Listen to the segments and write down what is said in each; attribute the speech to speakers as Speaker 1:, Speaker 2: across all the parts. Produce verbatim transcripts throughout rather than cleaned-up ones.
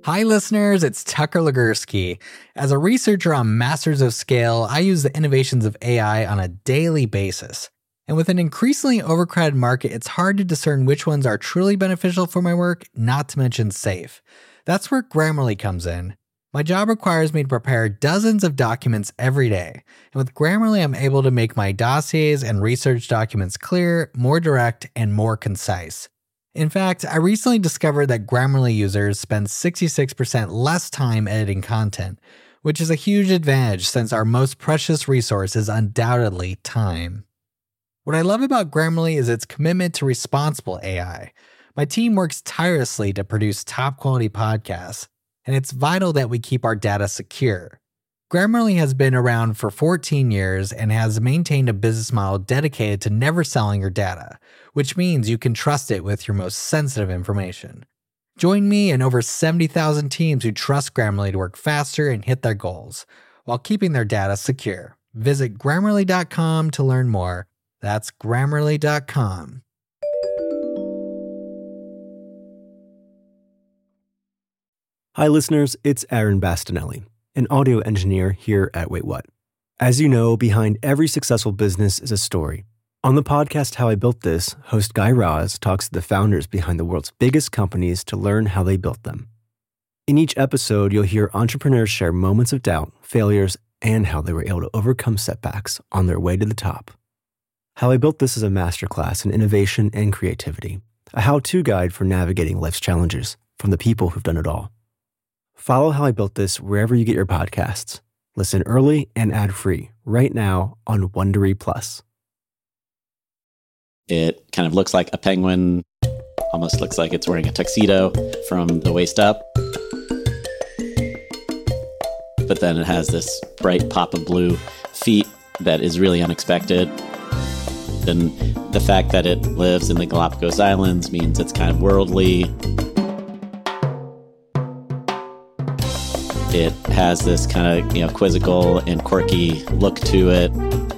Speaker 1: Hi listeners, it's Tucker Legursky. As a researcher on Masters of Scale, I use the innovations of A I on a daily basis. And with an increasingly overcrowded market, it's hard to discern which ones are truly beneficial for my work, not to mention safe. That's where Grammarly comes in. My job requires me to prepare dozens of documents every day. And with Grammarly, I'm able to make my dossiers and research documents clear, more direct, and more concise. In fact, I recently discovered that Grammarly users spend sixty-six percent less time editing content, which is a huge advantage since our most precious resource is undoubtedly time. What I love about Grammarly is its commitment to responsible A I. My team works tirelessly to produce top-quality podcasts, and it's vital that we keep our data secure. Grammarly has been around for fourteen years and has maintained a business model dedicated to never selling your data, which means you can trust it with your most sensitive information. Join me and over seventy thousand teams who trust Grammarly to work faster and hit their goals, while keeping their data secure. Visit Grammarly dot com to learn more. That's Grammarly dot com.
Speaker 2: Hi listeners, it's Aaron Bastinelli, an audio engineer here at Wait What. As you know, behind every successful business is a story. On the podcast How I Built This, host Guy Raz talks to the founders behind the world's biggest companies to learn how they built them. In each episode, you'll hear entrepreneurs share moments of doubt, failures, and how they were able to overcome setbacks on their way to the top. How I Built This is a masterclass in innovation and creativity, a how-to guide for navigating life's challenges from the people who've done it all. Follow How I Built This wherever you get your podcasts. Listen early and ad-free right now on Wondery Plus.
Speaker 3: It kind of looks like a penguin, almost looks like it's wearing a tuxedo from the waist up. But then it has this bright pop of blue feet that is really unexpected. And the fact that it lives in the Galapagos Islands means it's kind of worldly. It has this kind of, you know, quizzical and quirky look to it.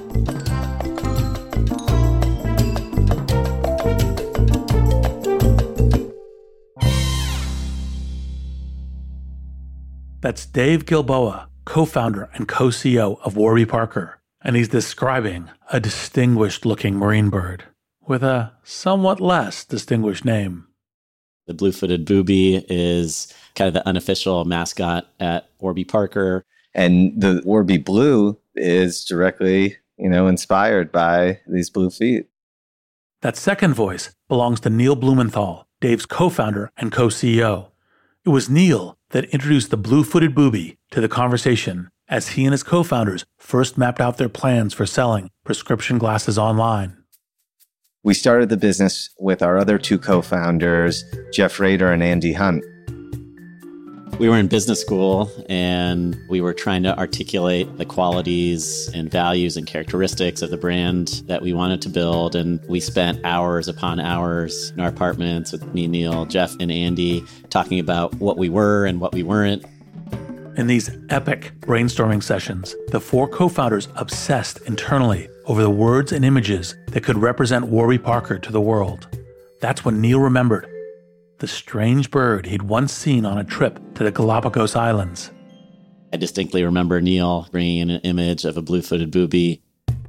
Speaker 4: That's Dave Gilboa, co-founder and co-C E O of Warby Parker, and he's describing a distinguished-looking marine bird with a somewhat less distinguished name.
Speaker 3: The blue-footed booby is kind of the unofficial mascot at Warby Parker.
Speaker 5: And the Warby Blue is directly, you know, inspired by these blue feet.
Speaker 4: That second voice belongs to Neil Blumenthal, Dave's co-founder and co-C E O. It was Neil that introduced the blue-footed booby to the conversation as he and his co-founders first mapped out their plans for selling prescription glasses online.
Speaker 5: We started the business with our other two co-founders, Jeff Rader and Andy Hunt.
Speaker 3: We were in business school and we were trying to articulate the qualities and values and characteristics of the brand that we wanted to build. And we spent hours upon hours in our apartments with me, Neil, Jeff, and Andy talking about what we were and what we weren't.
Speaker 4: In these epic brainstorming sessions, the four co-founders obsessed internally over the words and images that could represent Warby Parker to the world. That's when Neil remembered the strange bird he'd once seen on a trip to the Galapagos Islands.
Speaker 3: I distinctly remember Neil bringing in an image of a blue-footed booby.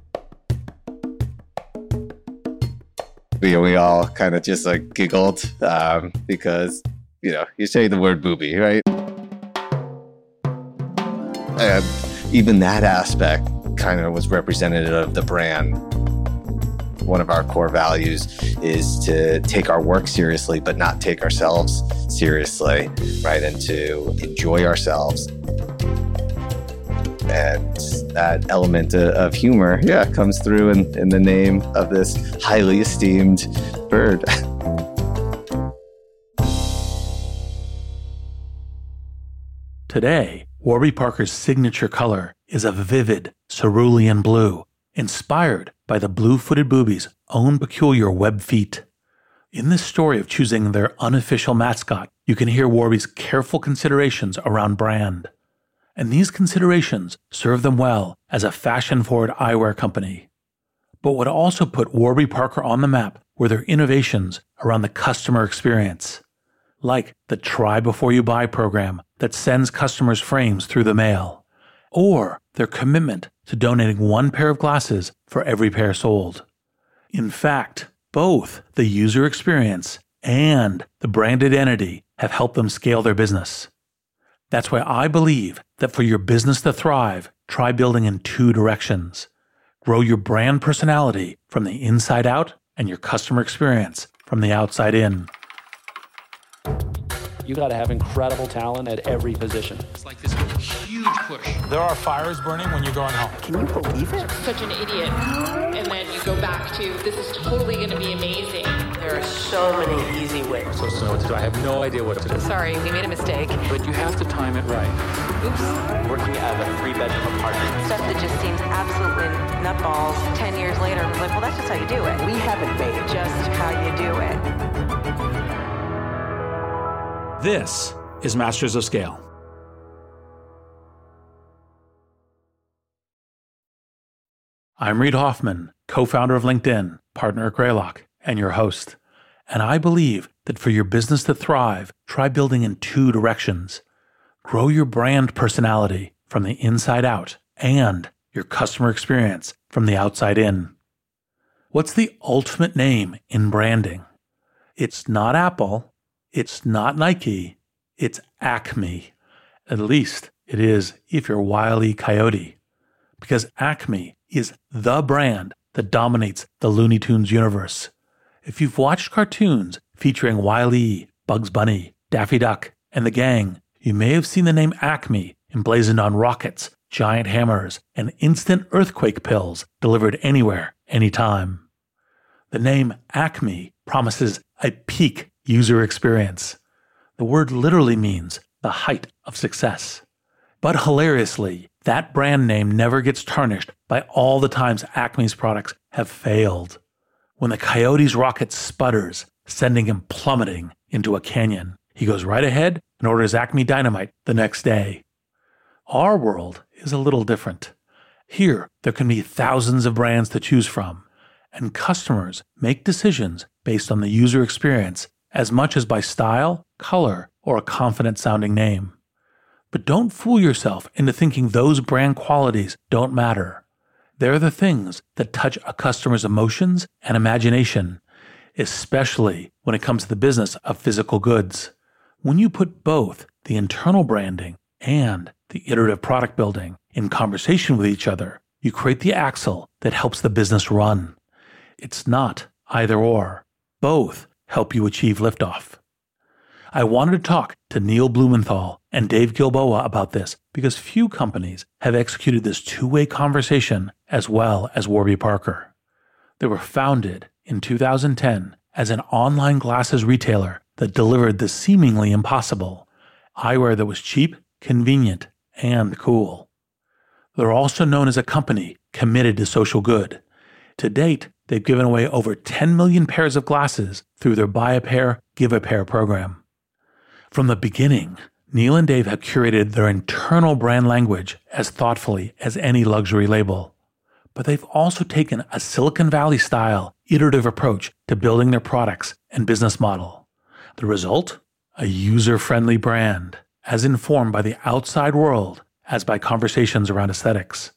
Speaker 5: We, we all kind of just like giggled um, because, you know, you say the word booby, right? And even that aspect kind of was representative of the brand. One of our core values is to take our work seriously, but not take ourselves seriously, right? And to enjoy ourselves. And that element of humor, yeah, comes through in, in the name of this highly esteemed bird.
Speaker 4: Today, Warby Parker's signature color is a vivid cerulean blue, inspired by the blue-footed booby's own peculiar web feet. In this story of choosing their unofficial mascot, you can hear Warby's careful considerations around brand. And these considerations serve them well as a fashion-forward eyewear company. But what also put Warby Parker on the map were their innovations around the customer experience. like the Try Before You Buy program that sends customers frames through the mail, or their commitment to donating one pair of glasses for every pair sold. In fact, both the user experience and the brand identity have helped them scale their business. That's why I believe that for your business to thrive, try building in two directions. Grow your brand personality from the inside out and your customer experience from the outside in.
Speaker 6: You got to have incredible talent at every position.
Speaker 7: It's like this huge push.
Speaker 8: There are fires burning when you're going home.
Speaker 9: Can you believe it?
Speaker 10: Such an idiot. And then you go back to, this is totally going to be amazing.
Speaker 9: There are so many easy ways.
Speaker 8: So, so what to do? I have no idea what to do.
Speaker 10: Sorry, we made a mistake.
Speaker 6: But you have to time it right.
Speaker 10: Oops.
Speaker 11: Working out of a three-bedroom apartment.
Speaker 12: Stuff that just seems absolutely nutballs. Ten years later, I was like, well, that's just how you do it.
Speaker 9: We haven't made it.
Speaker 12: Just how you do it.
Speaker 8: This is Masters of Scale.
Speaker 4: I'm Reid Hoffman, co-founder of LinkedIn, partner at Greylock, and your host. And I believe that for your business to thrive, try building in two directions. Grow your brand personality from the inside out and your customer experience from the outside in. What's the ultimate name in branding? It's not Apple. It's not Nike, it's Acme. At least it is if you're Wile E. Coyote. Because Acme is the brand that dominates the Looney Tunes universe. If you've watched cartoons featuring Wile E., Bugs Bunny, Daffy Duck, and the gang, you may have seen the name Acme emblazoned on rockets, giant hammers, and instant earthquake pills delivered anywhere, anytime. The name Acme promises a peak user experience. The word literally means the height of success. But hilariously, that brand name never gets tarnished by all the times Acme's products have failed. When the Coyote's rocket sputters, sending him plummeting into a canyon, he goes right ahead and orders Acme Dynamite the next day. Our world is a little different. Here, there can be thousands of brands to choose from, and customers make decisions based on the user experience as much as by style, color, or a confident-sounding name. But don't fool yourself into thinking those brand qualities don't matter. They're the things that touch a customer's emotions and imagination, especially when it comes to the business of physical goods. When you put both the internal branding and the iterative product building in conversation with each other, you create the axle that helps the business run. It's not either or. Both help you achieve liftoff. I wanted to talk to Neil Blumenthal and Dave Gilboa about this because few companies have executed this two-way conversation as well as Warby Parker. They were founded in two thousand ten as an online glasses retailer that delivered the seemingly impossible, eyewear that was cheap, convenient, and cool. They're also known as a company committed to social good. To date, they've given away over ten million pairs of glasses through their Buy a Pair, Give a Pair program. From the beginning, Neil and Dave have curated their internal brand language as thoughtfully as any luxury label. But they've also taken a Silicon Valley-style, iterative approach to building their products and business model. The result? A user-friendly brand, as informed by the outside world as by conversations around aesthetics.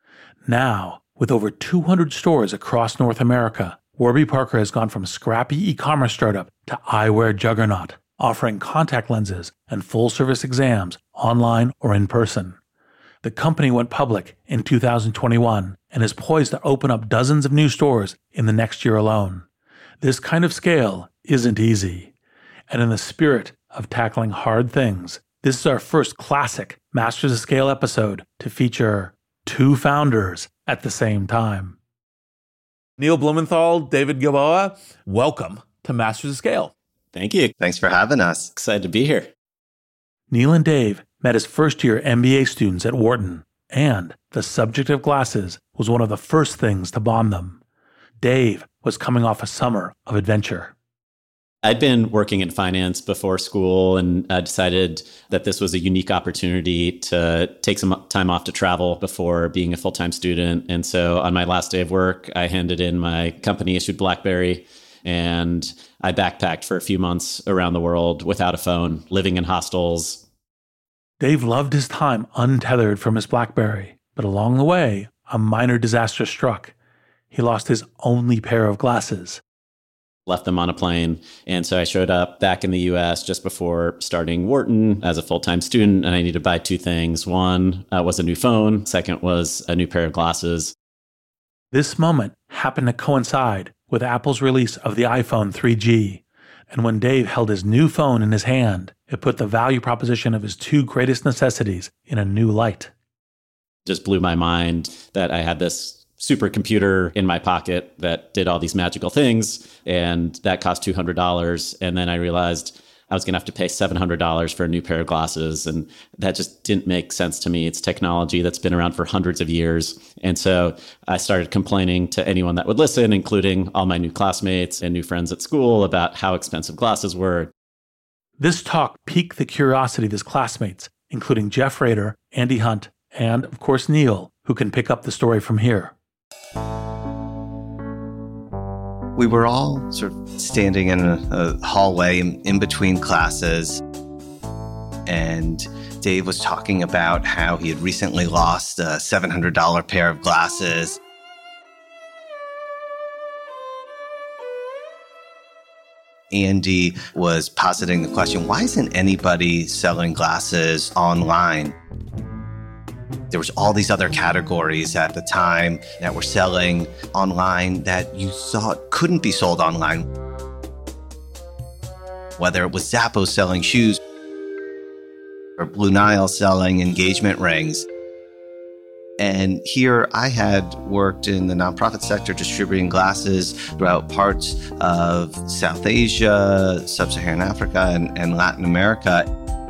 Speaker 4: Now, with over two hundred stores across North America, Warby Parker has gone from scrappy e-commerce startup to eyewear juggernaut, offering contact lenses and full-service exams online or in person. The company went public in two thousand twenty-one and is poised to open up dozens of new stores in the next year alone. This kind of scale isn't easy. And in the spirit of tackling hard things, this is our first classic Masters of Scale episode to feature two founders at the same time. Neil Blumenthal, David Gilboa, welcome to Masters of Scale.
Speaker 3: Thank you.
Speaker 5: Thanks for having us.
Speaker 3: Excited to be here.
Speaker 4: Neil and Dave met as first-year M B A students at Wharton, and the subject of glasses was one of the first things to bond them. Dave was coming off a summer of adventure.
Speaker 3: I'd been working in finance before school and uh, decided that this was a unique opportunity to take some time off to travel before being a full-time student. And so on my last day of work, I handed in my company-issued BlackBerry And I backpacked for a few months around the world without a phone, living in hostels.
Speaker 4: Dave loved his time untethered from his BlackBerry, but along the way, a minor disaster struck. He lost his only pair of glasses.
Speaker 3: Left them on a plane. And so I showed up back in the U S just before starting Wharton as a full-time student, and I needed to buy two things. One uh, was a new phone. Second was a new pair of glasses.
Speaker 4: This moment happened to coincide with Apple's release of the iPhone three G. And when Dave held his new phone in his hand, it put the value proposition of his two greatest necessities in a new light.
Speaker 3: Just blew my mind that I had this supercomputer in my pocket that did all these magical things, and that cost two hundred dollars. And then I realized I was going to have to pay seven hundred dollars for a new pair of glasses, and that just didn't make sense to me. It's technology that's been around for hundreds of years. And so I started complaining to anyone that would listen, including all my new classmates and new friends at school, about how expensive glasses were.
Speaker 4: This talk piqued the curiosity of his classmates, including Jeff Rader, Andy Hunt, and, of course, Neil, who can pick up the story from here.
Speaker 5: We were all sort of standing in a, a hallway in, in between classes, and Dave was talking about how he had recently lost a seven hundred dollars pair of glasses. Andy was positing the question, why isn't anybody selling glasses online? There was all these other categories at the time that were selling online that you thought couldn't be sold online. Whether it was Zappos selling shoes or Blue Nile selling engagement rings. And here I had worked in the nonprofit sector distributing glasses throughout parts of South Asia, Sub-Saharan Africa, and, and Latin America.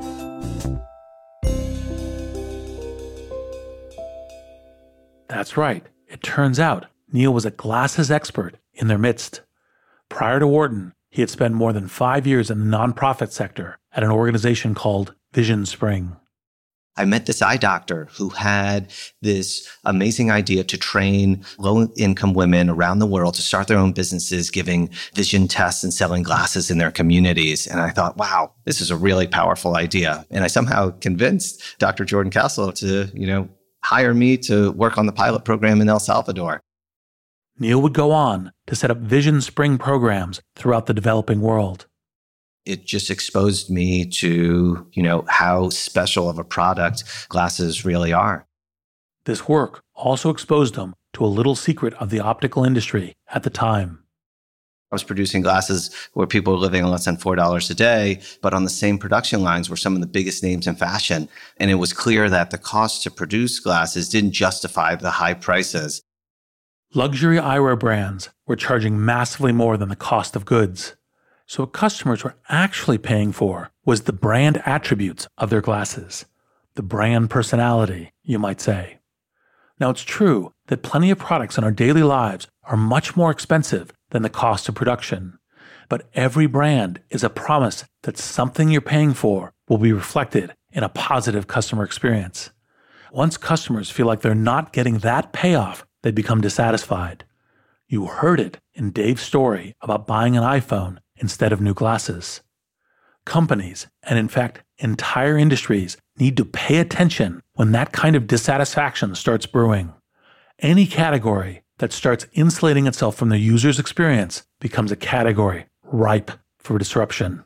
Speaker 4: That's right. It turns out Neil was a glasses expert in their midst. Prior to Wharton, he had spent more than five years in the nonprofit sector at an organization called Vision Spring.
Speaker 5: I met this eye doctor who had this amazing idea to train low-income women around the world to start their own businesses, giving vision tests and selling glasses in their communities. And I thought, wow, this is a really powerful idea. And I somehow convinced Doctor Jordan Castle to, you know, hire me to work on the pilot program in El Salvador.
Speaker 4: Neil would go on to set up Vision Spring programs throughout the developing world.
Speaker 5: It just exposed me to, you know, how special of a product glasses really are.
Speaker 4: This work also exposed him to a little secret of the optical industry at the time.
Speaker 5: I was producing glasses where people were living on less than four dollars a day, but on the same production lines were some of the biggest names in fashion. And it was clear that the cost to produce glasses didn't justify the high prices.
Speaker 4: Luxury eyewear brands were charging massively more than the cost of goods. So what customers were actually paying for was the brand attributes of their glasses, the brand personality, you might say. Now, it's true that plenty of products in our daily lives are much more expensive than the cost of production. But every brand is a promise that something you're paying for will be reflected in a positive customer experience. Once customers feel like they're not getting that payoff, they become dissatisfied. You heard it in Dave's story about buying an iPhone instead of new glasses. Companies, and in fact, entire industries, need to pay attention when that kind of dissatisfaction starts brewing. Any category that starts insulating itself from the user's experience becomes a category ripe for disruption.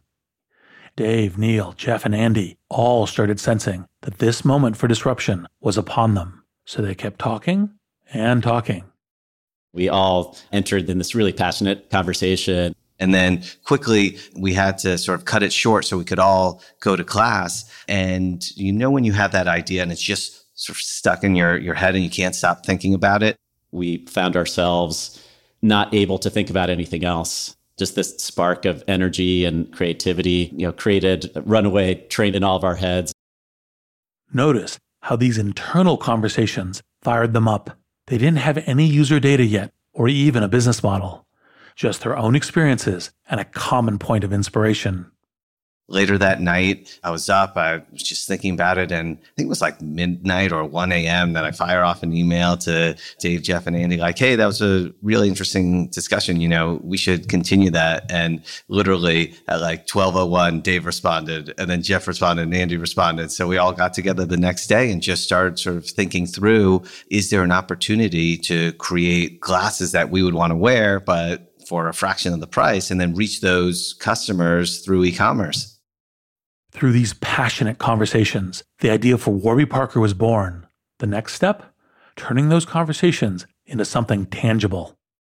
Speaker 4: Dave, Neil, Jeff, and Andy all started sensing that this moment for disruption was upon them. So they kept talking and talking.
Speaker 3: We all entered in this really passionate conversation.
Speaker 5: And then quickly, we had to sort of cut it short so we could all go to class. And you know when you have that idea and it's just sort of stuck in your, your head and you can't stop thinking about it?
Speaker 3: We found ourselves not able to think about anything else. Just this spark of energy and creativity, you know, created a runaway train in all of our heads.
Speaker 4: Notice how these internal conversations fired them up. They didn't have any user data yet, or even a business model. Just their own experiences and a common point of inspiration.
Speaker 5: Later that night, I was up, I was just thinking about it, and I think it was like midnight or one a.m. that I fire off an email to Dave, Jeff, and Andy like, hey, that was a really interesting discussion. You know, we should continue that. And literally at like twelve oh one, Dave responded, and then Jeff responded, and Andy responded. So we all got together the next day and just started sort of thinking through, is there an opportunity to create glasses that we would want to wear, but for a fraction of the price, and then reach those customers through e-commerce?
Speaker 4: Through these passionate conversations, the idea for Warby Parker was born. The next step? Turning those conversations into something tangible.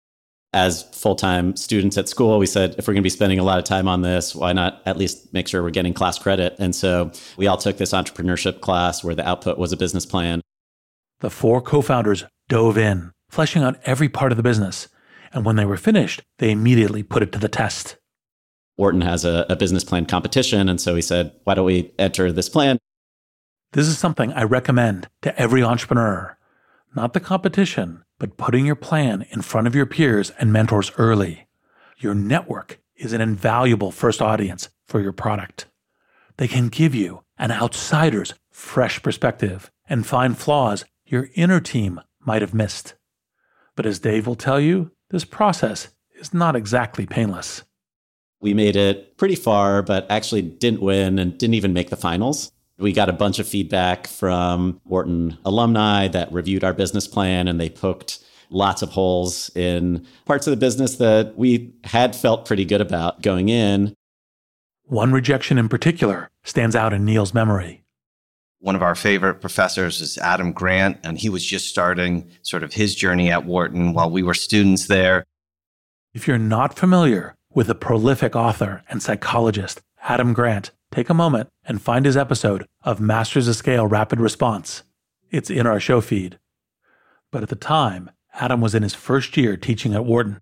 Speaker 3: As full-time students at school, we said, if we're going to be spending a lot of time on this, why not at least make sure we're getting class credit? And so we all took this entrepreneurship class where the output was a business plan.
Speaker 4: The four co-founders dove in, fleshing out every part of the business. And when they were finished, they immediately put it to the test.
Speaker 3: Wharton has a, a business plan competition. And so he said, why don't we enter this plan?
Speaker 4: This is something I recommend to every entrepreneur. Not the competition, but putting your plan in front of your peers and mentors early. Your network is an invaluable first audience for your product. They can give you an outsider's fresh perspective and find flaws your inner team might have missed. But as Dave will tell you, this process is not exactly painless.
Speaker 3: We made it pretty far, but actually didn't win and didn't even make the finals. We got a bunch of feedback from Wharton alumni that reviewed our business plan, and they poked lots of holes in parts of the business that we had felt pretty good about going in.
Speaker 4: One rejection in particular stands out in Neil's memory.
Speaker 5: One of our favorite professors is Adam Grant, and he was just starting sort of his journey at Wharton while we were students there.
Speaker 4: If you're not familiar with the prolific author and psychologist Adam Grant, take a moment and find his episode of Masters of Scale Rapid Response. It's in our show feed. But at the time, Adam was in his first year teaching at Wharton.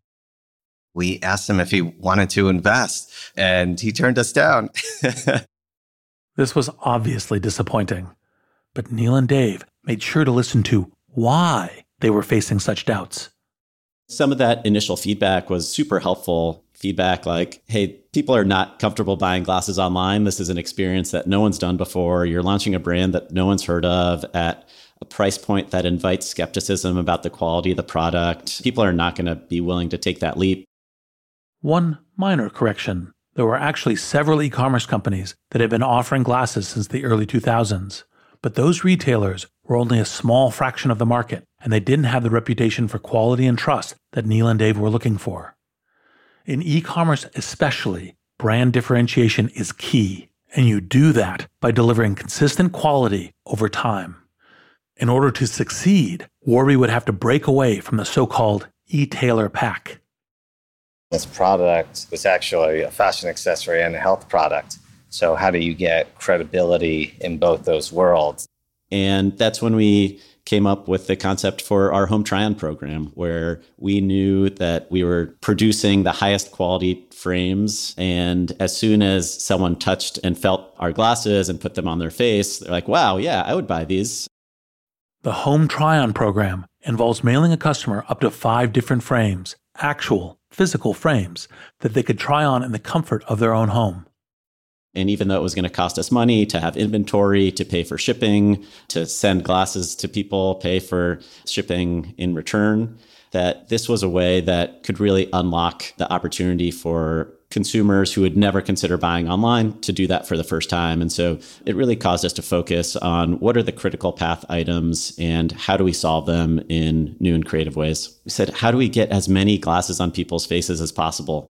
Speaker 5: We asked him if he wanted to invest, and he turned us down.
Speaker 4: This was obviously disappointing, but Neil and Dave made sure to listen to why they were facing such doubts.
Speaker 3: Some of that initial feedback was super helpful. Feedback like, hey, people are not comfortable buying glasses online. This is an experience that no one's done before. You're launching a brand that no one's heard of at a price point that invites skepticism about the quality of the product. People are not going to be willing to take that leap.
Speaker 4: One minor correction. There were actually several e-commerce companies that had been offering glasses since the early two thousands, but those retailers were only a small fraction of the market, and they didn't have the reputation for quality and trust that Neil and Dave were looking for. In e-commerce especially, brand differentiation is key, and you do that by delivering consistent quality over time. In order to succeed, Warby would have to break away from the so-called e-tailer pack.
Speaker 5: This product was actually a fashion accessory and a health product. So how do you get credibility in both those worlds?
Speaker 3: And that's when we came up with the concept for our home try-on program, where we knew that we were producing the highest quality frames. And as soon as someone touched and felt our glasses and put them on their face, they're like, wow, yeah, I would buy these.
Speaker 4: The home try-on program involves mailing a customer up to five different frames, actual physical frames, that they could try on in the comfort of their own home.
Speaker 3: And even though it was going to cost us money to have inventory, to pay for shipping, to send glasses to people, pay for shipping in return, that this was a way that could really unlock the opportunity for consumers who would never consider buying online to do that for the first time. And so it really caused us to focus on what are the critical path items and how do we solve them in new and creative ways. We said, how do we get as many glasses on people's faces as possible?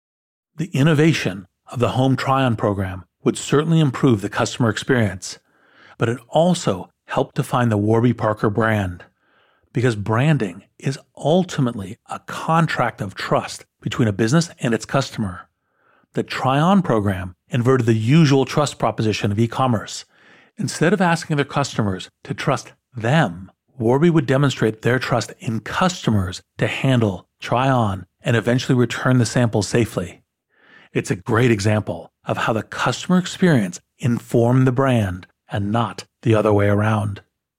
Speaker 4: The innovation of the home try-on program would certainly improve the customer experience, but it also helped define the Warby Parker brand, because branding is ultimately a contract of trust between a business and its customer. The try-on program inverted the usual trust proposition of e-commerce. Instead of asking their customers to trust them, Warby would demonstrate their trust in customers to handle, try on, and eventually return the samples safely. It's a great example of how the customer experience informed the brand and not the other way around.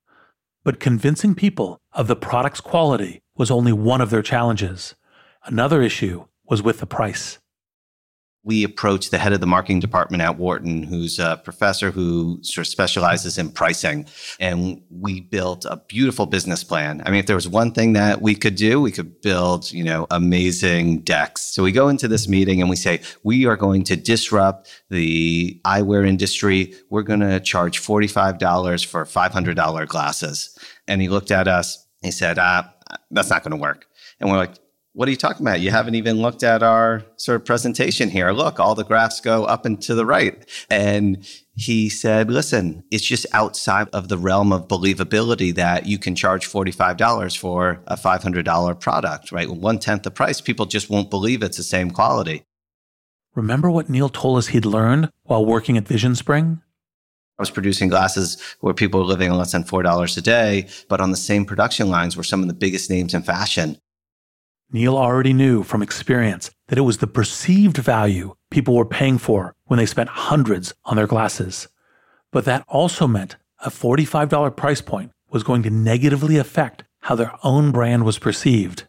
Speaker 4: But convincing people of the product's quality was only one of their challenges. Another issue was with the price.
Speaker 5: we approached the head of the marketing department at Wharton, who's a professor who sort of specializes in pricing. And we built a beautiful business plan. I mean, if there was one thing that we could do, we could build, you know, amazing decks. So we go into this meeting and we say, we are going to disrupt the eyewear industry. We're going to charge forty-five dollars for five hundred dollars glasses. And he looked at us. He said, ah, that's not going to work. And we're like, what are you talking about? You haven't even looked at our sort of presentation here. Look, all the graphs go up and to the right. And he said, listen, it's just outside of the realm of believability that you can charge forty-five dollars for a five hundred dollars product, right? One-tenth the price. People just won't believe it's the same quality.
Speaker 4: Remember what Neil told us he'd learned while working at Vision Spring?
Speaker 5: I was producing glasses where people were living on less than four dollars a day, but on the same production lines were some of the biggest names in fashion.
Speaker 4: Neil already knew from experience that it was the perceived value people were paying for when they spent hundreds on their glasses. But that also meant a forty-five dollars price point was going to negatively affect how their own brand was perceived.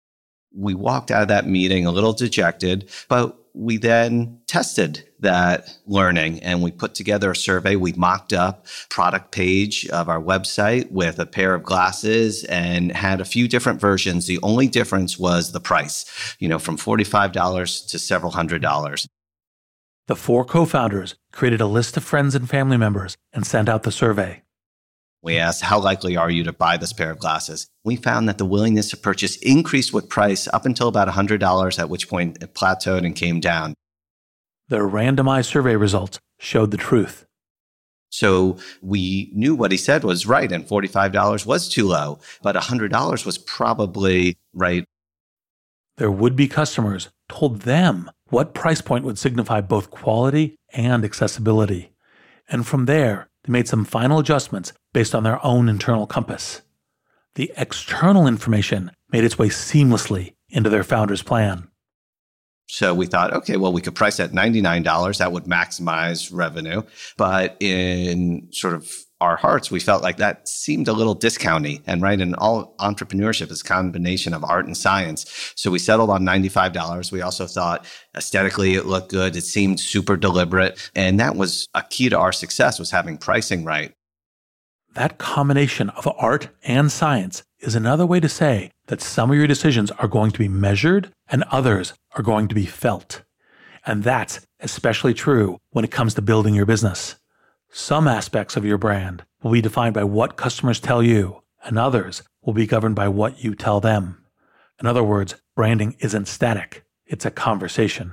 Speaker 5: We walked out of that meeting a little dejected, but we then tested that learning and we put together a survey. We mocked up product page of our website with a pair of glasses and had a few different versions. The only difference was the price, you know, from forty-five dollars to several hundred dollars.
Speaker 4: The four co-founders created a list of friends and family members and sent out the survey.
Speaker 5: We asked, how likely are you to buy this pair of glasses? We found that the willingness to purchase increased with price up until about one hundred dollars, at which point it plateaued and came down.
Speaker 4: Their randomized survey results showed the truth.
Speaker 5: So we knew what he said was right, and forty-five dollars was too low, but one hundred dollars was probably right.
Speaker 4: Their would-be customers told them what price point would signify both quality and accessibility. And from there, they made some final adjustments based on their own internal compass. The external information made its way seamlessly into their founder's plan.
Speaker 5: So we thought, okay, well, we could price at ninety-nine dollars. That would maximize revenue. But in sort of our hearts, we felt like that seemed a little discounty. And right, in all entrepreneurship is a combination of art and science. So we settled on ninety-five dollars. We also thought aesthetically it looked good. It seemed super deliberate. And that was a key to our success, was having pricing right.
Speaker 4: That combination of art and science is another way to say that some of your decisions are going to be measured and others are going to be felt. And that's especially true when it comes to building your business. Some aspects of your brand will be defined by what customers tell you, and others will be governed by what you tell them. In other words, branding isn't static, it's a conversation.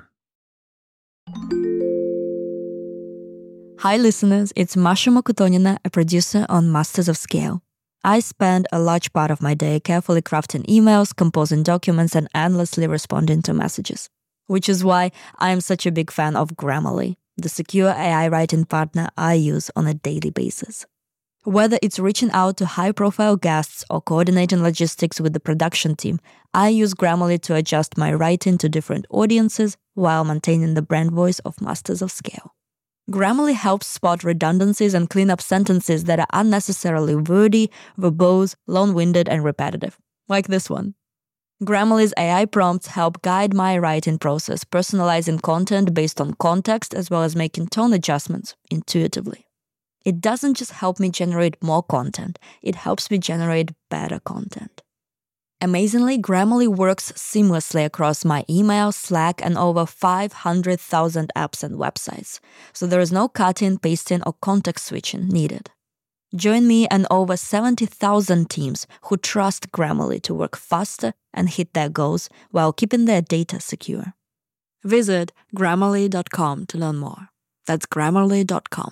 Speaker 13: Hi listeners, it's Masha Mokutonina, a producer on Masters of Scale. I spend a large part of my day carefully crafting emails, composing documents, and endlessly responding to messages. Which is why I am such a big fan of Grammarly, the secure A I writing partner I use on a daily basis. Whether it's reaching out to high-profile guests or coordinating logistics with the production team, I use Grammarly to adjust my writing to different audiences while maintaining the brand voice of Masters of Scale. Grammarly helps spot redundancies and clean up sentences that are unnecessarily wordy, verbose, long-winded, and repetitive, like this one. Grammarly's A I prompts help guide my writing process, personalizing content based on context as well as making tone adjustments intuitively. It doesn't just help me generate more content, it helps me generate better content. Amazingly, Grammarly works seamlessly across my email, Slack, and over five hundred thousand apps and websites, so there is no cutting, pasting, or context switching needed. Join me and over seventy thousand teams who trust Grammarly to work faster and hit their goals while keeping their data secure. Visit Grammarly dot com to learn more. That's Grammarly dot com.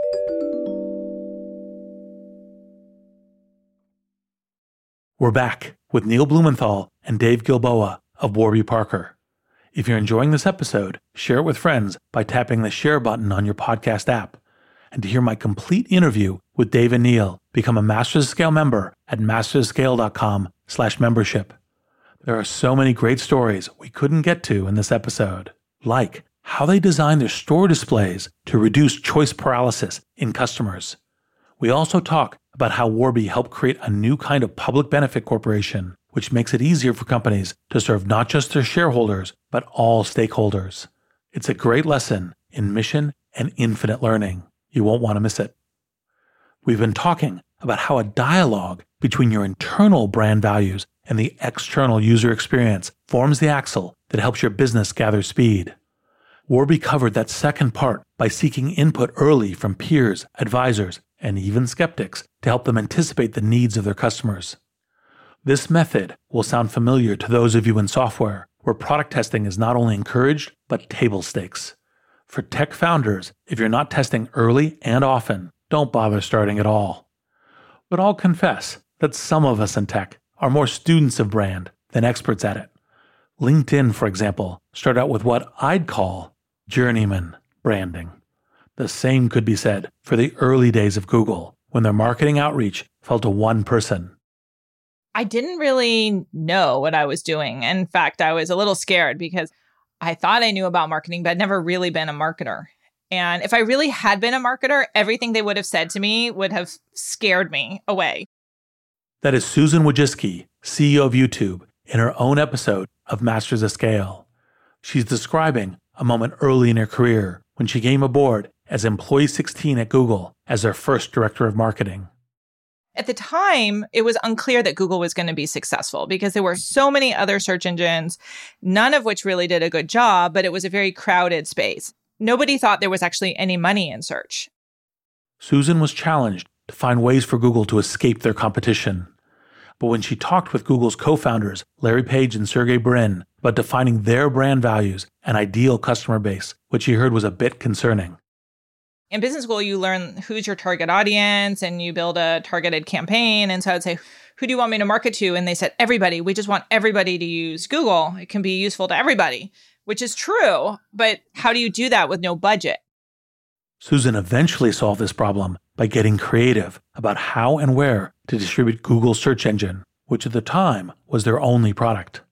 Speaker 4: We're back with Neil Blumenthal and Dave Gilboa of Warby Parker. If you're enjoying this episode, share it with friends by tapping the share button on your podcast app. And to hear my complete interview with Dave and Neil, become a Masters of Scale member at masters of scale dot com slash membership. There are so many great stories we couldn't get to in this episode, like how they designed their store displays to reduce choice paralysis in customers. We also talk about how Warby helped create a new kind of public benefit corporation, which makes it easier for companies to serve not just their shareholders, but all stakeholders. It's a great lesson in mission and infinite learning. You won't want to miss it. We've been talking about how a dialogue between your internal brand values and the external user experience forms the axle that helps your business gather speed. Warby covered that second part by seeking input early from peers, advisors, and even skeptics to help them anticipate the needs of their customers. This method will sound familiar to those of you in software, where product testing is not only encouraged, but table stakes. For tech founders, if you're not testing early and often, don't bother starting at all. But I'll confess that some of us in tech are more students of brand than experts at it. LinkedIn, for example, started out with what I'd call journeyman branding. The same could be said for the early days of Google, when their marketing outreach fell to one person.
Speaker 14: I didn't really know what I was doing. In fact, I was a little scared because I thought I knew about marketing, but I'd never really been a marketer. And if I really had been a marketer, everything they would have said to me would have scared me away.
Speaker 4: That is Susan Wojcicki, C E O of YouTube, in her own episode of Masters of Scale. She's describing a moment early in her career when she came aboard as employee sixteen at Google as their first director of marketing.
Speaker 14: At the time, it was unclear that Google was going to be successful because there were so many other search engines, none of which really did a good job, but it was a very crowded space. Nobody thought there was actually any money in search.
Speaker 4: Susan was challenged to find ways for Google to escape their competition. But when she talked with Google's co-founders, Larry Page and Sergey Brin, about defining their brand values and ideal customer base, what she heard was a bit concerning.
Speaker 14: In business school, you learn who's your target audience and you build a targeted campaign. And so I'd say, who do you want me to market to? And they said, everybody. We just want everybody to use Google. It can be useful to everybody, which is true. But how do you do that with no budget?
Speaker 4: Susan eventually solved this problem by getting creative about how and where to distribute Google's search engine, which at the time was their only product.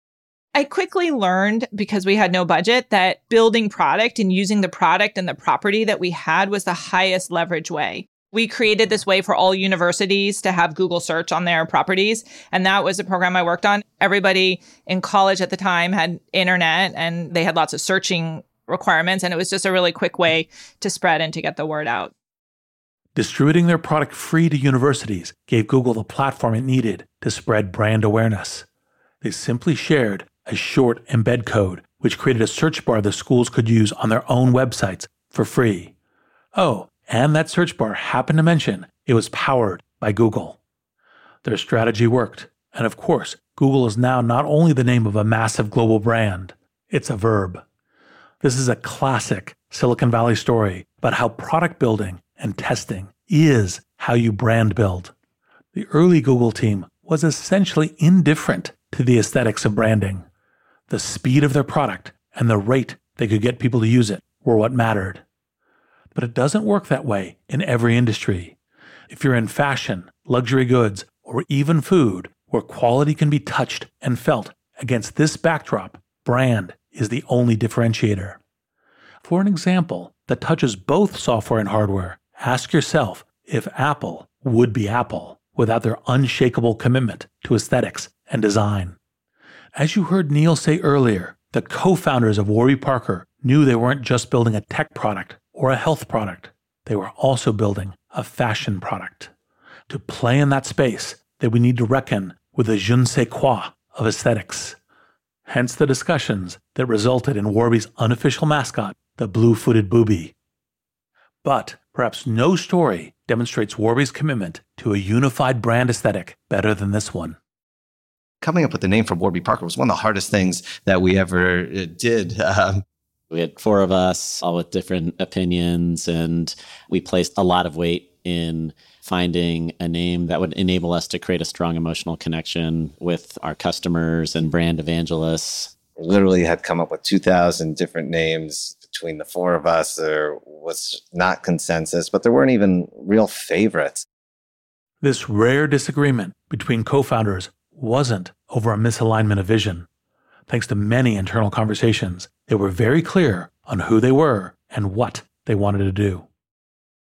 Speaker 14: I quickly learned, because we had no budget, that building product and using the product and the property that we had was the highest leverage way. We created this way for all universities to have Google search on their properties. And that was a program I worked on. Everybody in college at the time had internet and they had lots of searching requirements. And it was just a really quick way to spread and to get the word out.
Speaker 4: Distributing their product free to universities gave Google the platform it needed to spread brand awareness. They simply shared a short embed code, which created a search bar the schools could use on their own websites for free. Oh, and that search bar happened to mention it was powered by Google. Their strategy worked. And of course, Google is now not only the name of a massive global brand, it's a verb. This is a classic Silicon Valley story about how product building and testing is how you brand build. The early Google team was essentially indifferent to the aesthetics of branding. The speed of their product and the rate they could get people to use it were what mattered. But it doesn't work that way in every industry. If you're in fashion, luxury goods, or even food, where quality can be touched and felt, against this backdrop, brand is the only differentiator. For an example that touches both software and hardware, ask yourself if Apple would be Apple without their unshakable commitment to aesthetics and design. As you heard Neil say earlier, the co-founders of Warby Parker knew they weren't just building a tech product or a health product. They were also building a fashion product. To play in that space, they would need to reckon with the je ne sais quoi of aesthetics. Hence the discussions that resulted in Warby's unofficial mascot, the blue-footed booby. But perhaps no story demonstrates Warby's commitment to a unified brand aesthetic better than this one.
Speaker 5: Coming up with the name for Warby Parker was one of the hardest things that we ever did. Um,
Speaker 3: we had four of us, all with different opinions, and we placed a lot of weight in finding a name that would enable us to create a strong emotional connection with our customers and brand evangelists.
Speaker 5: We literally had come up with two thousand different names between the four of us. There was not consensus, but there weren't even real favorites.
Speaker 4: This rare disagreement between co-founders wasn't over a misalignment of vision. Thanks to many internal conversations, they were very clear on who they were and what they wanted to do.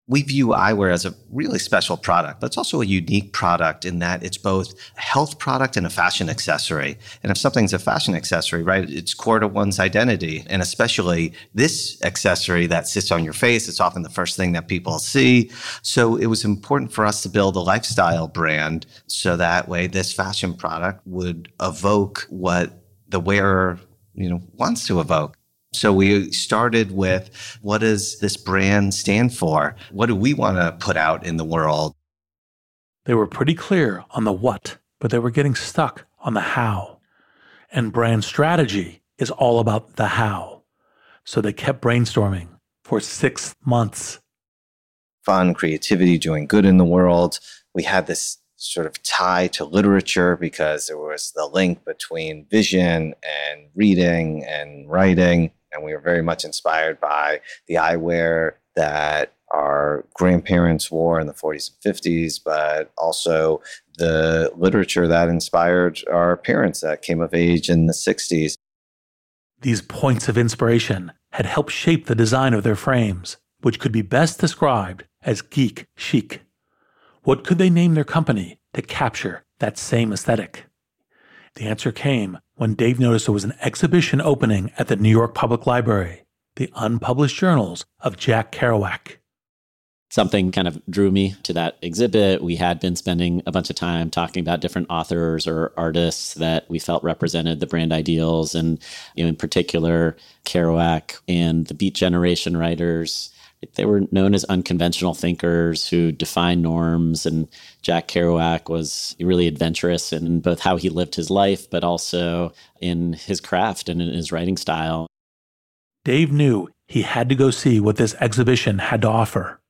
Speaker 5: We view eyewear as a really special product, but it's also a unique product in that it's both a health product and a fashion accessory. And if something's a fashion accessory, right, it's core to one's identity. And especially this accessory that sits on your face, it's often the first thing that people see. So it was important for us to build a lifestyle brand so that way this fashion product would evoke what the wearer, you know, wants to evoke. So we started with, what does this brand stand for? What do we want to put out in the world?
Speaker 4: They were pretty clear on the what, but they were getting stuck on the how. And brand strategy is all about the how. So they kept brainstorming for six months.
Speaker 5: Fun, creativity, doing good in the world. We had this sort of tie to literature because there was the link between vision and reading and writing. And we were very much inspired by the eyewear that our grandparents wore in the forties and fifties, but also the literature that inspired our parents that came of age in the sixties.
Speaker 4: These points of inspiration had helped shape the design of their frames, which could be best described as geek chic. What could they name their company to capture that same aesthetic? The answer came when Dave noticed there was an exhibition opening at the New York Public Library, the unpublished journals of Jack Kerouac.
Speaker 3: Something kind of drew me to that exhibit. We had been spending a bunch of time talking about different authors or artists that we felt represented the brand ideals, and you know, in particular, Kerouac and the Beat Generation writers. They were known as unconventional thinkers who defined norms, and Jack Kerouac was really adventurous in both how he lived his life, but also in his craft and in his writing style.
Speaker 4: Dave knew he had to go see what this exhibition had to offer.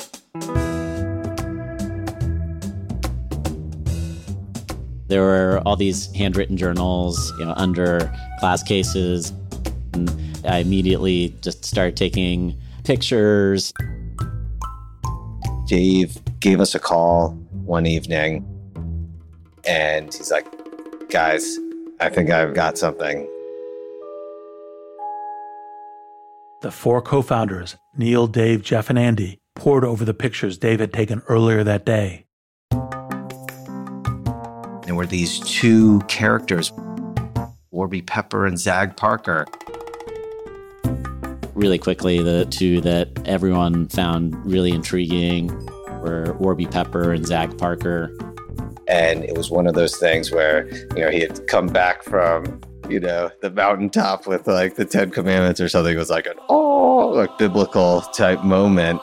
Speaker 3: There were all these handwritten journals, you know, under glass cases. And I immediately just started taking pictures.
Speaker 5: Dave gave us a call one evening and he's like, guys, I think I've got something.
Speaker 4: The four co-founders, Neil, Dave, Jeff, and Andy, pored over the pictures Dave had taken earlier that day.
Speaker 5: There were these two characters, Warby Pepper and Zag Parker.
Speaker 3: Really quickly, the two that everyone found really intriguing were Warby Pepper and Zag Parker.
Speaker 5: And it was one of those things where, you know, he had come back from, you know, the mountaintop with like the Ten Commandments or something. It was like an, oh, like biblical type moment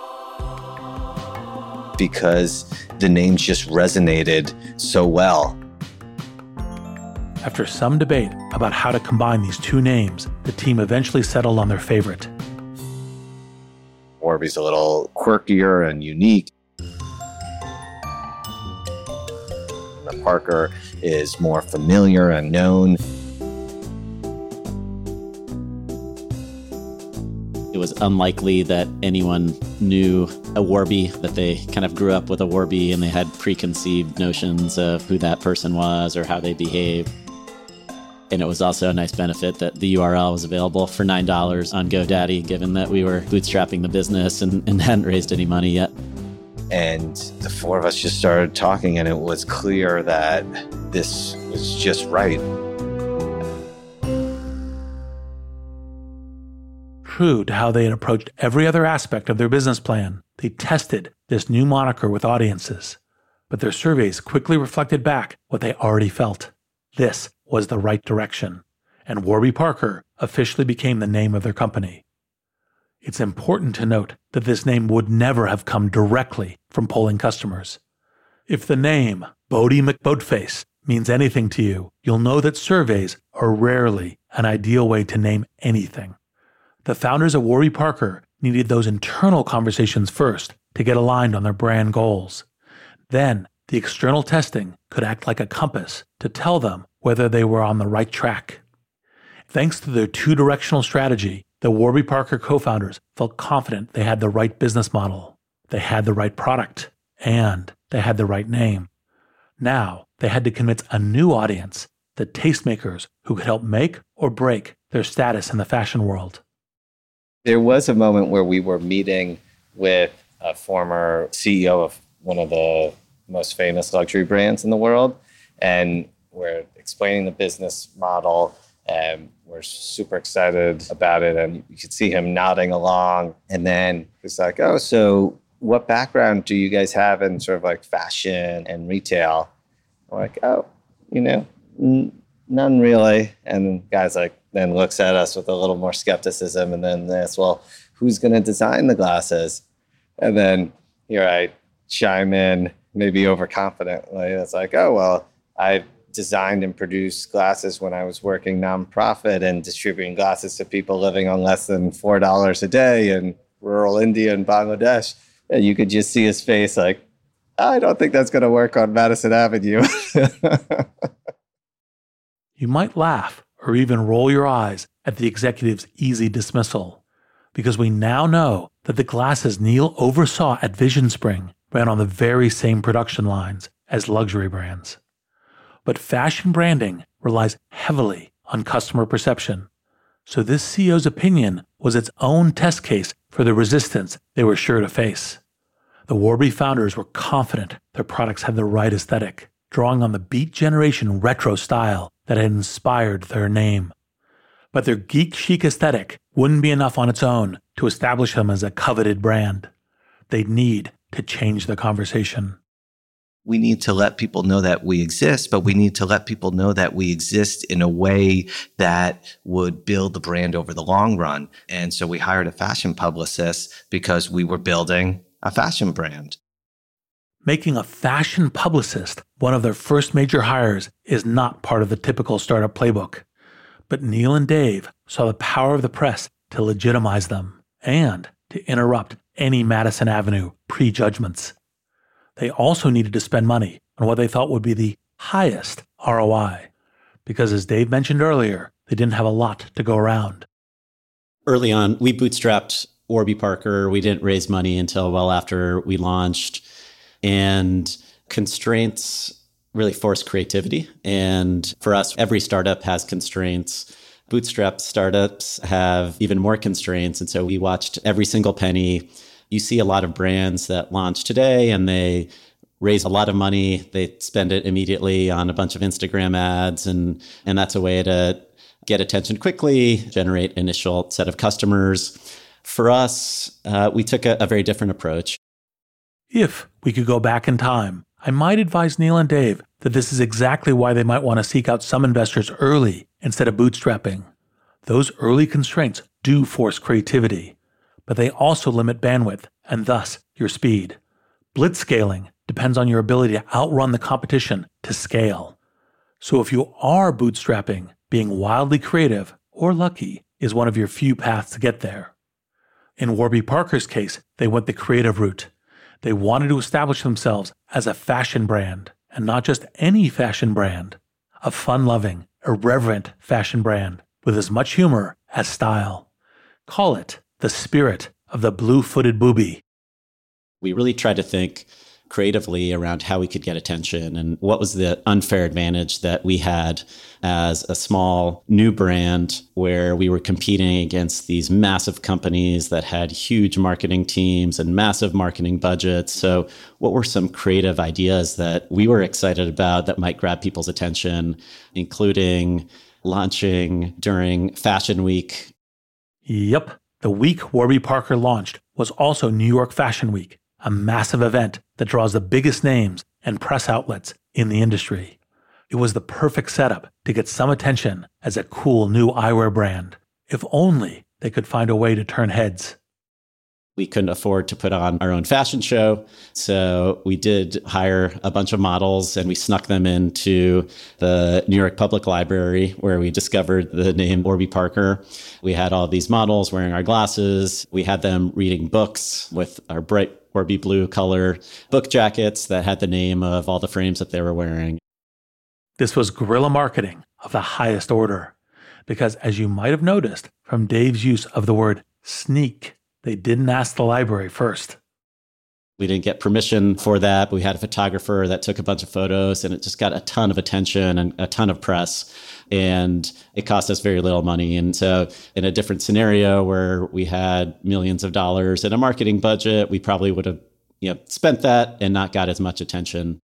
Speaker 5: because the names just resonated so well.
Speaker 4: After some debate about how to combine these two names, the team eventually settled on their favorite.
Speaker 5: Warby's a little quirkier and unique. The Parker is more familiar and known.
Speaker 3: It was unlikely that anyone knew a Warby, that they kind of grew up with a Warby and they had preconceived notions of who that person was or how they behaved. And it was also a nice benefit that the U R L was available for nine dollars on GoDaddy, given that we were bootstrapping the business and, and hadn't raised any money yet.
Speaker 5: And the four of us just started talking, and it was clear that this was just right.
Speaker 4: True to how they had approached every other aspect of their business plan, they tested this new moniker with audiences. But their surveys quickly reflected back what they already felt. This was the right direction, and Warby Parker officially became the name of their company. It's important to note that this name would never have come directly from polling customers. If the name Bodie McBoatface means anything to you, you'll know that surveys are rarely an ideal way to name anything. The founders of Warby Parker needed those internal conversations first to get aligned on their brand goals. Then, the external testing could act like a compass to tell them whether they were on the right track. Thanks to their two-directional strategy, the Warby Parker co-founders felt confident they had the right business model, they had the right product, and they had the right name. Now, they had to convince a new audience, the tastemakers who could help make or break their status in the fashion world.
Speaker 5: There was a moment where we were meeting with a former C E O of one of the most famous luxury brands in the world. And we're explaining the business model, and we're super excited about it. And you could see him nodding along. And then he's like, oh, so what background do you guys have in sort of like fashion and retail? I'm like, oh, you know, n- none really. And the guy's like, then looks at us with a little more skepticism. And then asks, well, who's going to design the glasses? And then here I chime in, maybe overconfidently. It's like, oh, well, I designed and produced glasses when I was working nonprofit and distributing glasses to people living on less than four dollars a day in rural India and Bangladesh. And you could just see his face like, I don't think that's going to work on Madison Avenue.
Speaker 4: You might laugh or even roll your eyes at the executive's easy dismissal, because we now know that the glasses Neil oversaw at Vision Spring ran on the very same production lines as luxury brands. But fashion branding relies heavily on customer perception, so this C E O's opinion was its own test case for the resistance they were sure to face. The Warby founders were confident their products had the right aesthetic, drawing on the Beat Generation retro style that had inspired their name. But their geek chic aesthetic wouldn't be enough on its own to establish them as a coveted brand. They'd need to change the conversation.
Speaker 5: We need to let people know that we exist, but we need to let people know that we exist in a way that would build the brand over the long run. And so we hired a fashion publicist because we were building a fashion brand.
Speaker 4: Making a fashion publicist one of their first major hires is not part of the typical startup playbook. But Neil and Dave saw the power of the press to legitimize them and to interrupt any Madison Avenue prejudgments. They also needed to spend money on what they thought would be the highest R O I, because as Dave mentioned earlier, they didn't have a lot to go around.
Speaker 3: Early on, we bootstrapped Warby Parker. We didn't raise money until well after we launched. And constraints really force creativity. And for us, every startup has constraints. Bootstrap startups have even more constraints. And so we watched every single penny. You see a lot of brands that launch today and they raise a lot of money. They spend it immediately on a bunch of Instagram ads. And, and that's a way to get attention quickly, generate initial set of customers. For us, uh, we took a, a very different approach.
Speaker 4: If we could go back in time, I might advise Neil and Dave that this is exactly why they might want to seek out some investors early instead of bootstrapping. Those early constraints do force creativity, but they also limit bandwidth and thus your speed. Blitzscaling depends on your ability to outrun the competition to scale. So if you are bootstrapping, being wildly creative or lucky is one of your few paths to get there. In Warby Parker's case, they went the creative route. They wanted to establish themselves as a fashion brand, and not just any fashion brand, a fun-loving, irreverent fashion brand with as much humor as style. Call it the spirit of the blue-footed booby.
Speaker 3: We really tried to think creatively around how we could get attention and what was the unfair advantage that we had as a small new brand where we were competing against these massive companies that had huge marketing teams and massive marketing budgets. So what were some creative ideas that we were excited about that might grab people's attention, including launching during Fashion Week?
Speaker 4: Yep. The week Warby Parker launched was also New York Fashion Week, a massive event that draws the biggest names and press outlets in the industry. It was the perfect setup to get some attention as a cool new eyewear brand, if only they could find a way to turn heads.
Speaker 3: We couldn't afford to put on our own fashion show, so we did hire a bunch of models and we snuck them into the New York Public Library where we discovered the name Warby Parker. We had all these models wearing our glasses. We had them reading books with our bright Warby blue color book jackets that had the name of all the frames that they were wearing.
Speaker 4: This was guerrilla marketing of the highest order, because as you might have noticed from Dave's use of the word sneak, they didn't ask the library first.
Speaker 3: We didn't get permission for that, but we had a photographer that took a bunch of photos, and it just got a ton of attention and a ton of press. And it cost us very little money. And so in a different scenario where we had millions of dollars in a marketing budget, we probably would have you know, spent that and not got as much attention.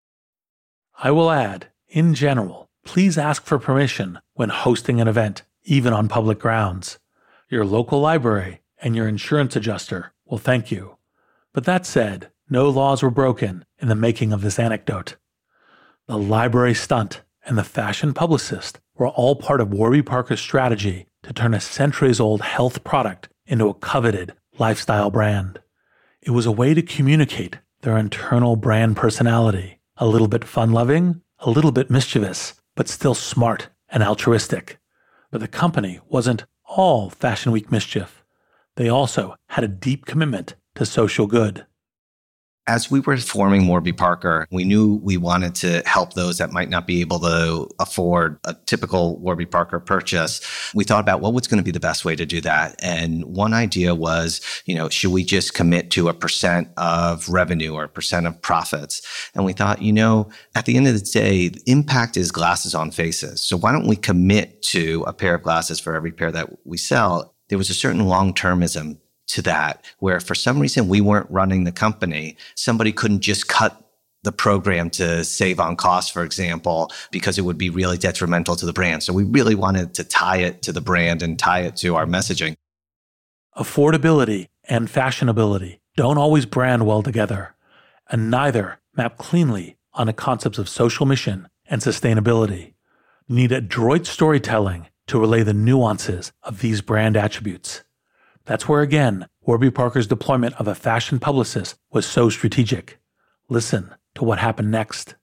Speaker 4: I will add, in general, please ask for permission when hosting an event, even on public grounds. Your local library and your insurance adjuster will thank you. But that said, no laws were broken in the making of this anecdote. The library stunt and the fashion publicist were all part of Warby Parker's strategy to turn a centuries-old health product into a coveted lifestyle brand. It was a way to communicate their internal brand personality, a little bit fun-loving, a little bit mischievous, but still smart and altruistic. But the company wasn't all Fashion Week mischief. They also had a deep commitment to social good.
Speaker 5: As we were forming Warby Parker, we knew we wanted to help those that might not be able to afford a typical Warby Parker purchase. We thought about what was going to be the best way to do that. And one idea was, you know, should we just commit to a percent of revenue or a percent of profits? And we thought, you know, at the end of the day, impact is glasses on faces. So why don't we commit to a pair of glasses for every pair that we sell? There was a certain long-termism to that, where for some reason we weren't running the company. Somebody couldn't just cut the program to save on costs, for example, because it would be really detrimental to the brand. So we really wanted to tie it to the brand and tie it to our messaging.
Speaker 4: Affordability and fashionability don't always brand well together, and neither map cleanly on the concepts of social mission and sustainability. You need adroit storytelling to relay the nuances of these brand attributes. That's where, again, Warby Parker's deployment of a fashion publicist was so strategic. Listen to what happened next.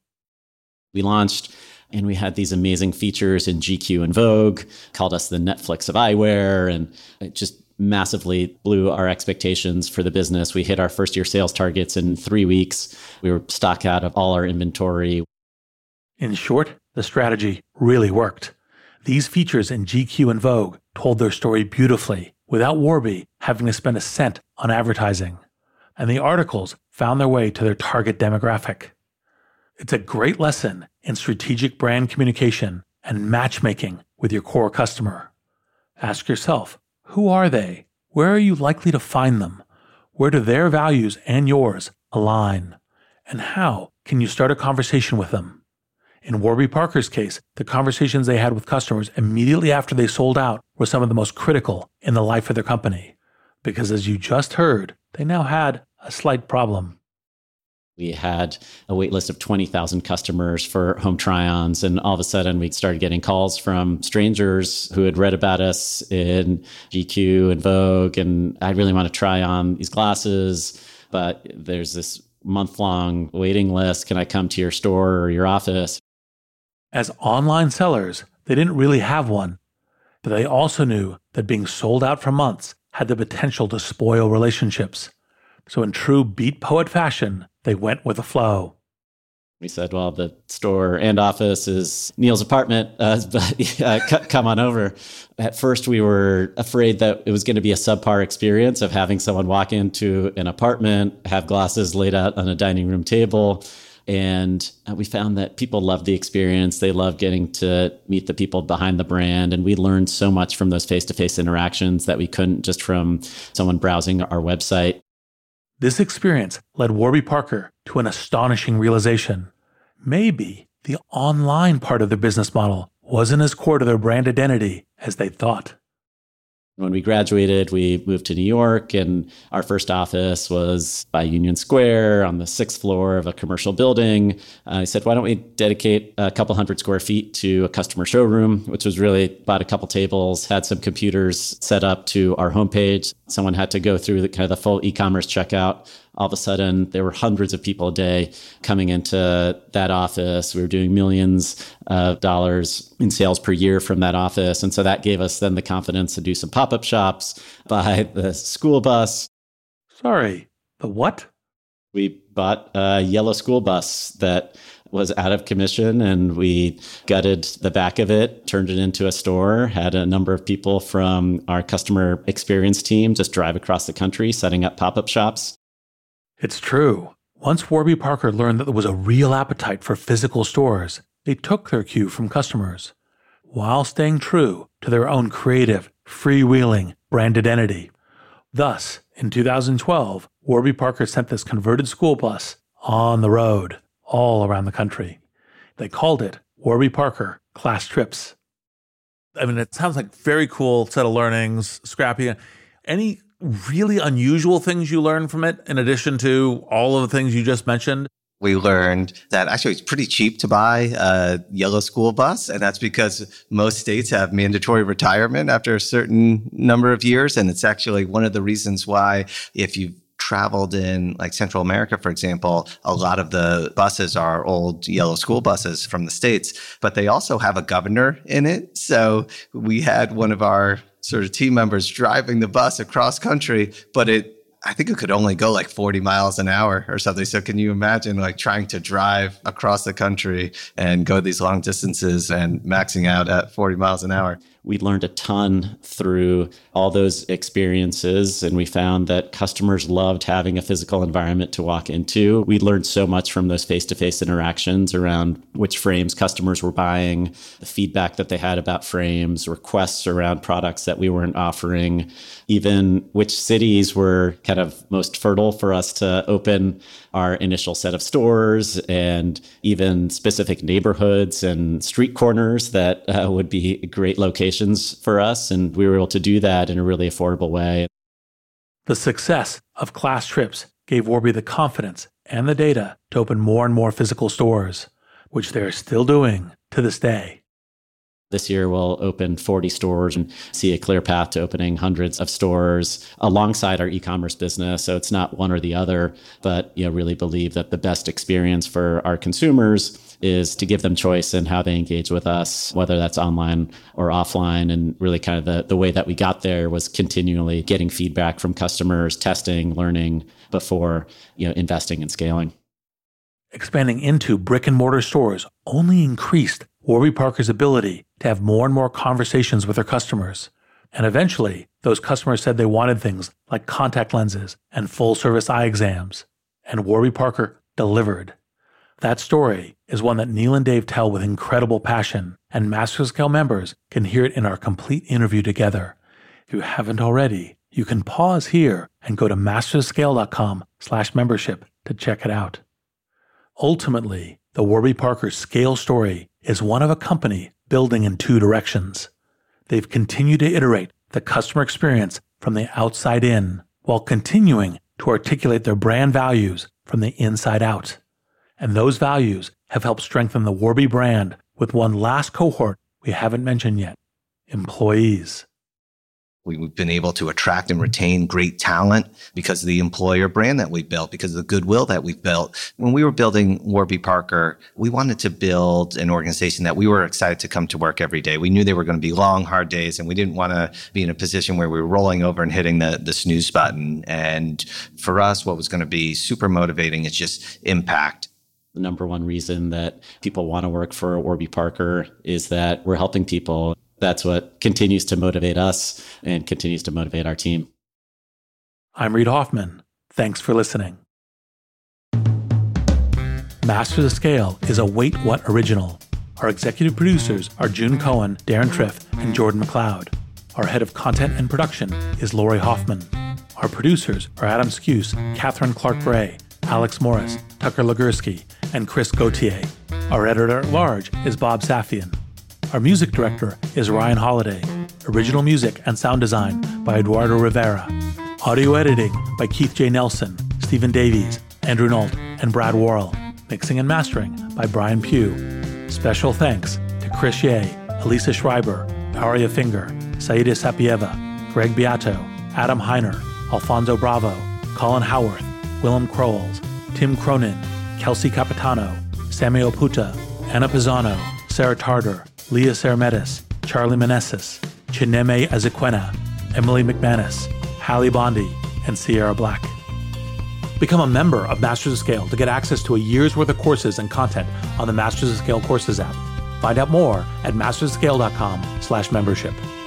Speaker 3: We launched and we had these amazing features in G Q and Vogue, called us the Netflix of eyewear, and it just massively blew our expectations for the business. We hit our first year sales targets in three weeks. We were stock out of all our inventory.
Speaker 4: In short, the strategy really worked. These features in G Q and Vogue told their story beautifully, without Warby having to spend a cent on advertising. And the articles found their way to their target demographic. It's a great lesson in strategic brand communication and matchmaking with your core customer. Ask yourself, who are they? Where are you likely to find them? Where do their values and yours align? And how can you start a conversation with them? In Warby Parker's case, the conversations they had with customers immediately after they sold out were some of the most critical in the life of their company. Because as you just heard, they now had a slight problem.
Speaker 3: We had a wait list of twenty thousand customers for home try-ons, and all of a sudden we started getting calls from strangers who had read about us in G Q and Vogue, and I really want to try on these glasses, but there's this month-long waiting list. Can I come to your store or your office?
Speaker 4: As online sellers, they didn't really have one, but they also knew that being sold out for months had the potential to spoil relationships. So in true Beat Poet fashion, they went with the flow.
Speaker 3: We said, well, the store and office is Neil's apartment, uh, but uh, c- come on over. At first, we were afraid that it was going to be a subpar experience of having someone walk into an apartment, have glasses laid out on a dining room table. And we found that people loved the experience. They loved getting to meet the people behind the brand. And we learned so much from those face-to-face interactions that we couldn't just from someone browsing our website.
Speaker 4: This experience led Warby Parker to an astonishing realization. Maybe the online part of their business model wasn't as core to their brand identity as they thought.
Speaker 3: When we graduated, we moved to New York, and our first office was by Union Square on the sixth floor of a commercial building. I said, why don't we dedicate a couple hundred square feet to a customer showroom, which was really about a couple tables, had some computers set up to our homepage. Someone had to go through the kind of the full e-commerce checkout. All of a sudden, there were hundreds of people a day coming into that office. We were doing millions of dollars in sales per year from that office. And so that gave us then the confidence to do some pop-up shops, buy the school bus.
Speaker 4: Sorry, the what?
Speaker 3: We bought a yellow school bus that was out of commission, and we gutted the back of it, turned it into a store, had a number of people from our customer experience team just drive across the country, setting up pop-up shops.
Speaker 4: It's true. Once Warby Parker learned that there was a real appetite for physical stores, they took their cue from customers, while staying true to their own creative, freewheeling brand identity. Thus, in two thousand twelve, Warby Parker sent this converted school bus on the road all around the country. They called it Warby Parker Class Trips.
Speaker 15: I mean, it sounds like very cool set of learnings, scrappy. Any really unusual things you learned from it in addition to all of the things you just mentioned?
Speaker 5: We learned that actually it's pretty cheap to buy a yellow school bus, and that's because most states have mandatory retirement after a certain number of years. And it's actually one of the reasons why, if you've traveled in like Central America, for example, a lot of the buses are old yellow school buses from the States, but they also have a governor in it. So we had one of our sort of team members driving the bus across country, but it I think it could only go like forty miles an hour or something. So can you imagine like trying to drive across the country and go these long distances and maxing out at forty miles an hour?
Speaker 3: We learned a ton through all those experiences, and we found that customers loved having a physical environment to walk into. We learned so much from those face-to-face interactions around which frames customers were buying, the feedback that they had about frames, requests around products that we weren't offering, even which cities were kind of most fertile for us to open our initial set of stores, and even specific neighborhoods and street corners that uh, would be great locations for us. And we were able to do that in a really affordable way.
Speaker 4: The success of Class Trips gave Warby the confidence and the data to open more and more physical stores, which they're still doing to this day.
Speaker 3: This year, we'll open forty stores and see a clear path to opening hundreds of stores alongside our e-commerce business. So it's not one or the other, but you know, really believe that the best experience for our consumers is to give them choice in how they engage with us, whether that's online or offline. And really kind of the, the way that we got there was continually getting feedback from customers, testing, learning before you know, investing and scaling.
Speaker 4: Expanding into brick and mortar stores only increased Warby Parker's ability to have more and more conversations with their customers. And eventually, those customers said they wanted things like contact lenses and full-service eye exams. And Warby Parker delivered. That story is one that Neil and Dave tell with incredible passion, and Masters of Scale members can hear it in our complete interview together. If you haven't already, you can pause here and go to mastersofscale.com slash membership to check it out. Ultimately, the Warby Parker scale story is one of a company building in two directions. They've continued to iterate the customer experience from the outside in, while continuing to articulate their brand values from the inside out. And those values have helped strengthen the Warby brand with one last cohort we haven't mentioned yet: employees.
Speaker 5: We've been able to attract and retain great talent because of the employer brand that we built, because of the goodwill that we've built. When we were building Warby Parker, we wanted to build an organization that we were excited to come to work every day. We knew they were going to be long, hard days, and we didn't want to be in a position where we were rolling over and hitting the, the snooze button. And for us, what was going to be super motivating is just impact.
Speaker 3: The number one reason that people want to work for Warby Parker is that we're helping people. That's what continues to motivate us and continues to motivate our team.
Speaker 4: I'm Reid Hoffman. Thanks for listening. Masters of Scale is a Wait What original. Our executive producers are June Cohen, Darren Triff, and Jordan McLeod. Our head of content and production is Lori Hoffman. Our producers are Adam Skuse, Catherine Clark-Gray, Alex Morris, Tucker Legursky, and Chris Gauthier. Our editor-at-large is Bob Safian. Our music director is Ryan Holiday. Original music and sound design by Eduardo Rivera. Audio editing by Keith J. Nelson, Stephen Davies, Andrew Nault, and Brad Worrell. Mixing and mastering by Brian Pugh. Special thanks to Chris Ye, Elisa Schreiber, Aria Finger, Saida Sapieva, Greg Beato, Adam Heiner, Alfonso Bravo, Colin Howarth, Willem Krols, Tim Cronin, Kelsey Capitano, Samuel Puta, Anna Pisano, Sarah Tarter, Leah Sermetis, Charlie Meneses, Chineme Azequena, Emily McManus, Hallie Bondi, and Sierra Black. Become a member of Masters of Scale to get access to a year's worth of courses and content on the Masters of Scale Courses app. Find out more at mastersofscale.com slash membership.